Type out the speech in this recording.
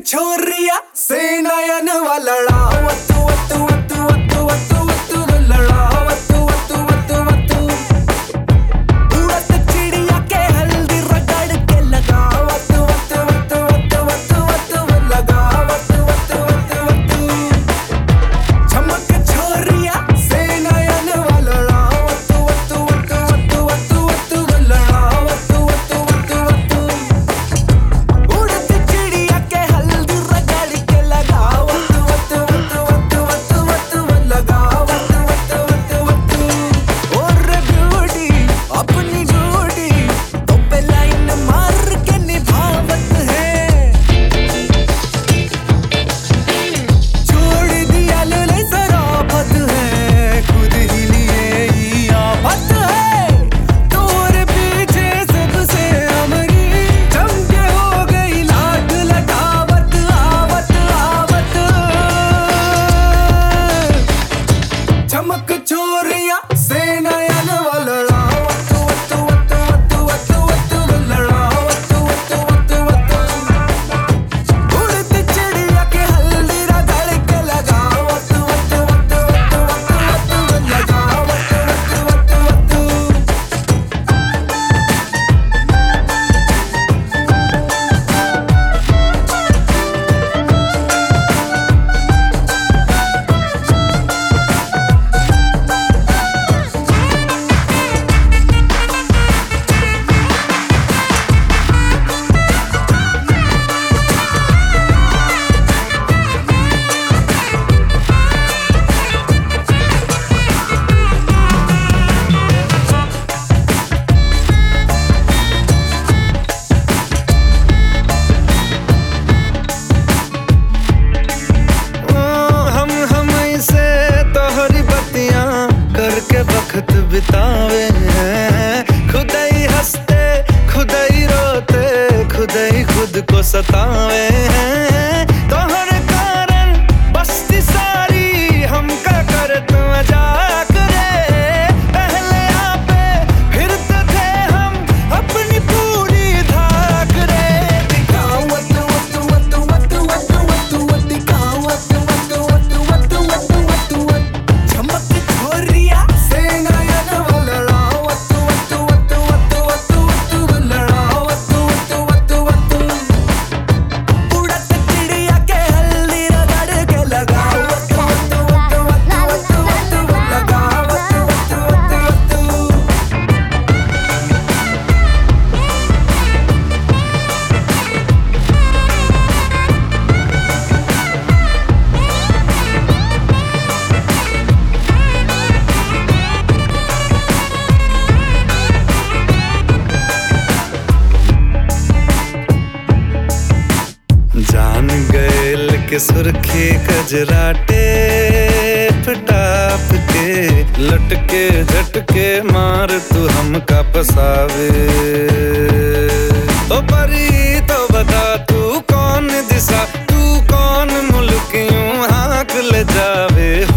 छोरिया से नयन वाला वत्तु वत्तु वत्तु वत्तु वत्तु वत्तु लड़ा वत्तु वत्तु वत्तु वत्तु उड़त चिड़िया के हल्दी रगड़ के लगा वत्तु वत्तु वत्तु वत्तु वत्तु वत्तु लगा वत्तु वत्तु वत्तु वत्तु चमक छोरिया से नयन वाला वत्तु वत्तु वत्तु वत्तु वत्तु वत्तु लड़ा वत्तु वत्तु वत्तु वत्तु उड़त चिड़िया के हल्दी रगड़ के लगा वत्तु वत्तु वत्तु वत्तु वत्तु वत्तु लगा वत्तु वत्तु वत्तु वत्तु और ब्यूटी अपनी ड्यूटी तो पे लाइन मार के निभावत है छोड़ दिया ले सराफत है खुद ही लिए ही आफत है तोरे पीछे सबसे हमारी चमके हो गई लाट लटावत आवत आवत चमक छोरिया से नयन वाला वत्तु वत्तु वत्तु वत्तु वत्तु वत्तु लड़ा वत्तु वत्तु वत्तु वत्तु उड़त चिड़िया के हल्दी रगड़ के लगा वत्तु वत्तु वत्तु वत्तु वत्तु वत्तु लगा वत्तु वत्तु वत्तु वत्तु हम इसे तोहरी बत्तियां करके वक्त बितावे हैं खुद ही हंसते खुद ही रोते खुद ही खुद को सतावे हैं तोहरे कारण बस्ती सारी हमका कर तू मजाक रे पहले आपे फिरते थे हम अपनी पूरी धाक रे दिखाओ वत्तु वत्तु वत्तु वत्तु वत्तु वत्तु वत्तु दिखाओ वत्तु वत्तु वत्तु वत्तु वत्तु वत्तु वत्तु चमक छोरिया से नयन वाला वत्तु वत्तु वत्तु वत्तु वत्तु वत्तु लड़ा वत्तु वत्तु वत्तु वत्तु उड़त चिड़िया के हल्दी रगड़ के लगा वत्तु वत्तु वत्तु वत्तु वत्तु वत्तु लगा वत्तु वत्तु वत्तु वत्तु जान गैल के सुर्खी कजराटे टाप के लटके झटके मार तू हमका पसावे ओ परी तो बता तू कौन दिशा तू कौन मुल्क यूं हाँक ले जावे